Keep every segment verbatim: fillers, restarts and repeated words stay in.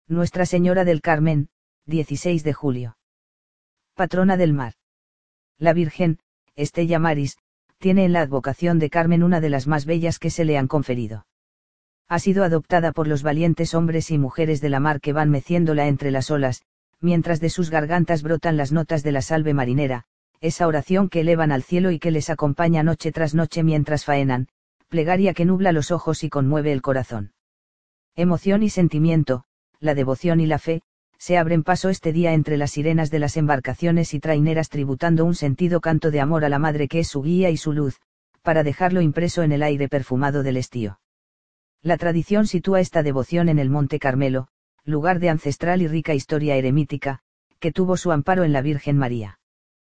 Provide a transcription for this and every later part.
Nuestra Señora del Carmen, dieciséis de julio. Patrona del mar. La Virgen, Estella Maris, tiene en la advocación de Carmen una de las más bellas que se le han conferido. Ha sido adoptada por los valientes hombres y mujeres de la mar que van meciéndola entre las olas, mientras de sus gargantas brotan las notas de la salve marinera, esa oración que elevan al cielo y que les acompaña noche tras noche mientras faenan, plegaria que nubla los ojos y conmueve el corazón. Emoción y sentimiento, la devoción y la fe, se abren paso este día entre las sirenas de las embarcaciones y traineras tributando un sentido canto de amor a la madre que es su guía y su luz, para dejarlo impreso en el aire perfumado del estío. La tradición sitúa esta devoción en el Monte Carmelo, lugar de ancestral y rica historia eremítica, que tuvo su amparo en la Virgen María.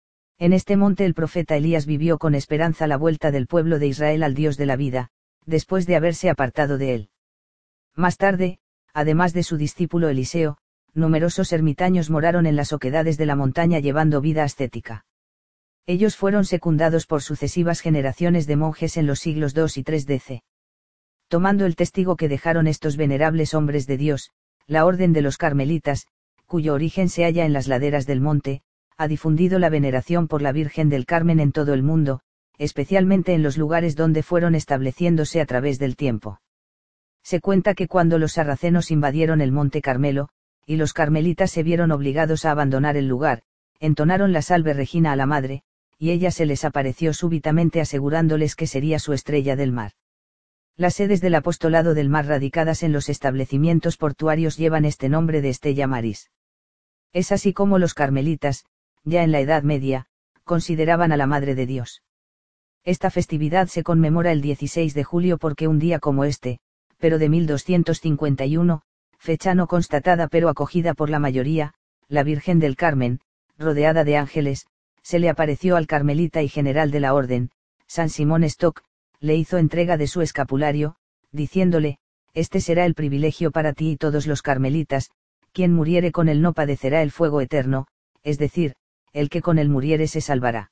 En este monte el profeta Elías vivió con esperanza la vuelta del pueblo de Israel al Dios de la vida, después de haberse apartado de él. Más tarde, además de su discípulo Eliseo, numerosos ermitaños moraron en las oquedades de la montaña llevando vida ascética. Ellos fueron secundados por sucesivas generaciones de monjes en los siglos dos y tres D C. Tomando el testigo que dejaron estos venerables hombres de Dios, la Orden de los Carmelitas, cuyo origen se halla en las laderas del monte, ha difundido la veneración por la Virgen del Carmen en todo el mundo, especialmente en los lugares donde fueron estableciéndose a través del tiempo. Se cuenta que cuando los sarracenos invadieron el Monte Carmelo, y los carmelitas se vieron obligados a abandonar el lugar, entonaron la Salve Regina a la Madre, y ella se les apareció súbitamente asegurándoles que sería su estrella del mar. Las sedes del apostolado del mar radicadas en los establecimientos portuarios llevan este nombre de Estella Maris. Es así como los carmelitas, ya en la Edad Media, consideraban a la Madre de Dios. Esta festividad se conmemora el dieciséis de julio porque un día como este, pero de mil doscientos cincuenta y uno, fecha no constatada pero acogida por la mayoría, la Virgen del Carmen, rodeada de ángeles, se le apareció al carmelita y general de la orden, San Simón Stock, le hizo entrega de su escapulario, diciéndole, este será el privilegio para ti y todos los carmelitas, quien muriere con él no padecerá el fuego eterno, es decir, el que con él muriere se salvará.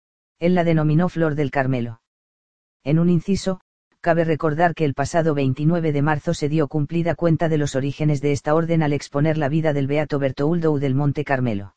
Él la denominó Flor del Carmelo. En un inciso, cabe recordar que el pasado veintinueve de marzo se dio cumplida cuenta de los orígenes de esta orden al exponer la vida del beato Bertoldo del Monte Carmelo.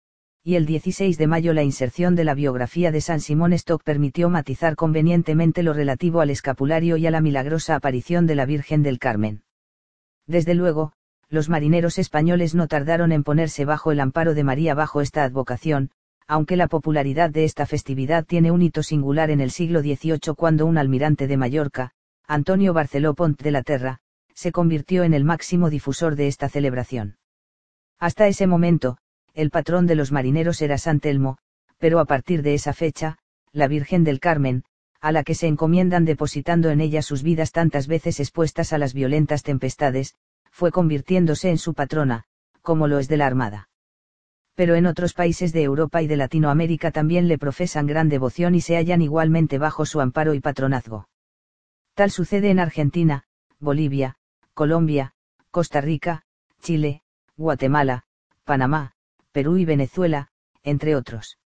Y el dieciséis de mayo la inserción de la biografía de San Simón Stock permitió matizar convenientemente lo relativo al escapulario y a la milagrosa aparición de la Virgen del Carmen. Desde luego, los marineros españoles no tardaron en ponerse bajo el amparo de María bajo esta advocación, aunque la popularidad de esta festividad tiene un hito singular en el siglo dieciocho cuando un almirante de Mallorca, Antonio Barceló Pont de la Terra, se convirtió en el máximo difusor de esta celebración. Hasta ese momento, el patrón de los marineros era San Telmo, pero a partir de esa fecha, la Virgen del Carmen, a la que se encomiendan depositando en ella sus vidas tantas veces expuestas a las violentas tempestades, fue convirtiéndose en su patrona, como lo es de la Armada. Pero en otros países de Europa y de Latinoamérica también le profesan gran devoción y se hallan igualmente bajo su amparo y patronazgo. Tal sucede en Argentina, Bolivia, Colombia, Costa Rica, Chile, Guatemala, Panamá, Perú y Venezuela, entre otros.